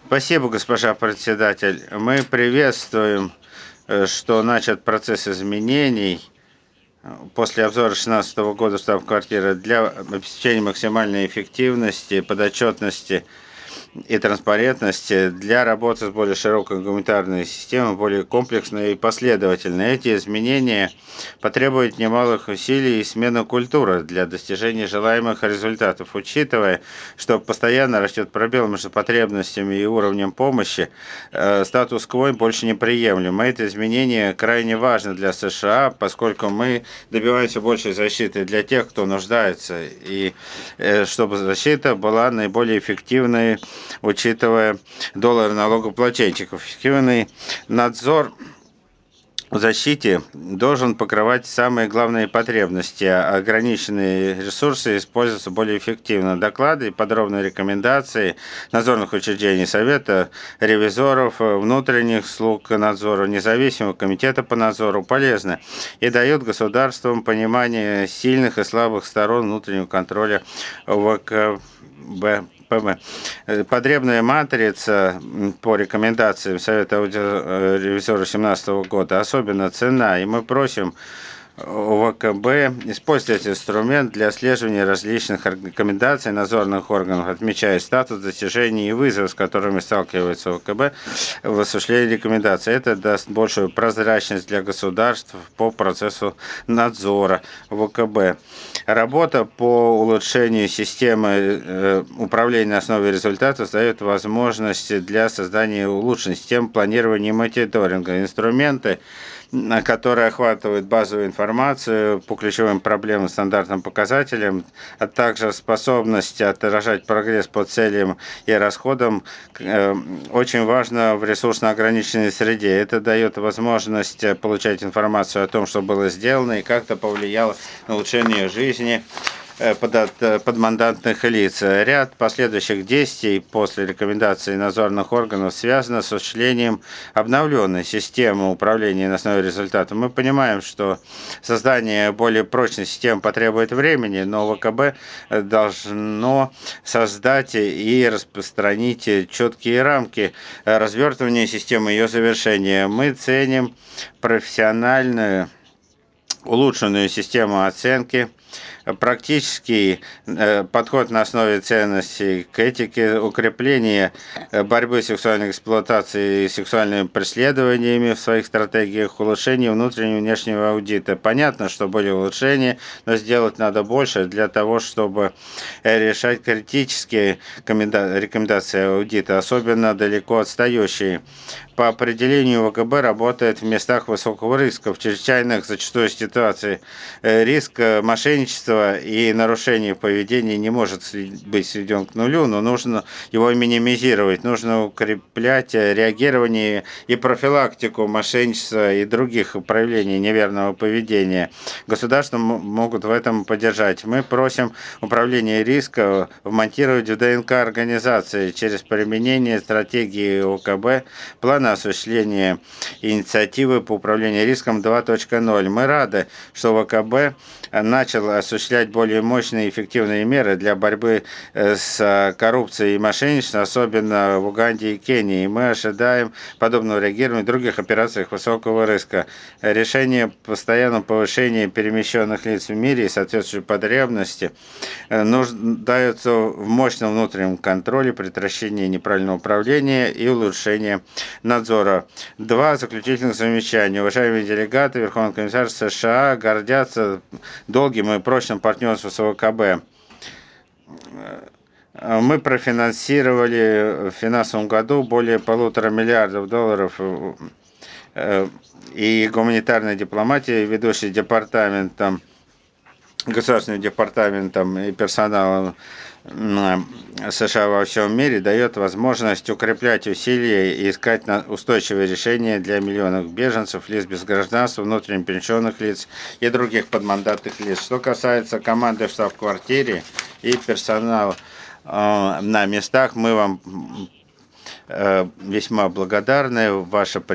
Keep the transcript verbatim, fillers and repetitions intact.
Спасибо, госпожа председатель. Мы приветствуем, э, что начат процесс изменений э, после обзора две тысячи шестнадцатого года штаб-квартиры для обеспечения максимальной эффективности, подотчетности и транспарентности для работы с более широкой гуманитарной системой, более комплексной и последовательной. Эти изменения потребуют немалых усилий и смены культуры для достижения желаемых результатов. Учитывая, что постоянно растет пробел между потребностями и уровнем помощи, э, статус-кво больше неприемлем. Это изменение крайне важно для США, поскольку мы добиваемся большей защиты для тех, кто нуждается, и э, чтобы защита была наиболее эффективной, учитывая доллар налогоплательщиков. Эффективный надзор в защите должен покрывать самые главные потребности, а ограниченные ресурсы используются более эффективно. Доклады и подробные рекомендации надзорных учреждений Совета, ревизоров, внутренних слуг надзора, независимого комитета по надзору полезны и дают государствам понимание сильных и слабых сторон внутреннего контроля ВКБ. Потребная матрица по рекомендациям Совета ревизора две тысячи семнадцатого года особенно ценна, и мы просим ВКБ использовать инструмент для отслеживания различных рекомендаций надзорных органов, отмечая статус достижений и вызовов, с которыми сталкивается ВКБ в осуществлении рекомендаций. Это даст большую прозрачность для государств по процессу надзора ВКБ. Работа по улучшению системы управления на основе результатов дает возможности для создания улучшенной системы планирования и мониторинга. Инструменты, которые охватывают базовую информацию по ключевым проблемам, стандартным показателям, а также способность отражать прогресс по целям и расходам, очень важно в ресурсно ограниченной среде. Это дает возможность получать информацию о том, что было сделано и как это повлияло на улучшение жизни подмандатных лиц. Ряд последующих действий после рекомендаций надзорных органов связано с осуществлением обновленной системы управления на основе результатов. Мы понимаем, что создание более прочной системы потребует времени, но ВКБ должно создать и распространить четкие рамки развертывания системы и ее завершения. Мы ценим профессиональную улучшенную систему оценки, практический подход на основе ценностей к этике, укрепление борьбы с сексуальной эксплуатацией и сексуальными преследованиями в своих стратегиях, улучшение внутреннего и внешнего аудита. Понятно, что были улучшения, но сделать надо больше для того, чтобы решать критические рекомендации аудита, особенно далеко отстающие. По определению ВКБ работает в местах высокого риска, в чрезвычайных зачастую ситуациях. Риск мошенничества и нарушения поведения не может быть сведен к нулю, но нужно его минимизировать. Нужно укреплять реагирование и профилактику мошенничества и других проявлений неверного поведения. Государства могут в этом поддержать. Мы просим управление риска вмонтировать в ДНК организации через применение стратегии ОКБ, плана осуществления инициативы по управлению риском два точка ноль. Мы рады, что ВКБ начал осуществлять более мощные и эффективные меры для борьбы с коррупцией и мошенничеством, особенно в Уганде и Кении. И мы ожидаем подобного реагирования в других операциях высокого риска. Решение о постоянном повышении перемещенных лиц в мире и соответствующей потребности нуждаются в мощном внутреннем контроле, предотвращении неправильного управления и улучшении надзора. Два заключительных замечания. Уважаемые делегаты, Верховный комиссар США гордятся долгим и прочным партнерством с ВКБ. Мы профинансировали в финансовом году более полутора миллиардов долларов и гуманитарной дипломатии, ведущий департаментом, государственным департаментом и персоналом США во всем мире дает возможность укреплять усилия и искать устойчивые решения для миллионов беженцев, лиц без гражданства, внутренне перемещенных лиц и других подмандатных лиц. Что касается команды в штаб-квартире и персонала на местах, мы вам весьма благодарны. Ваша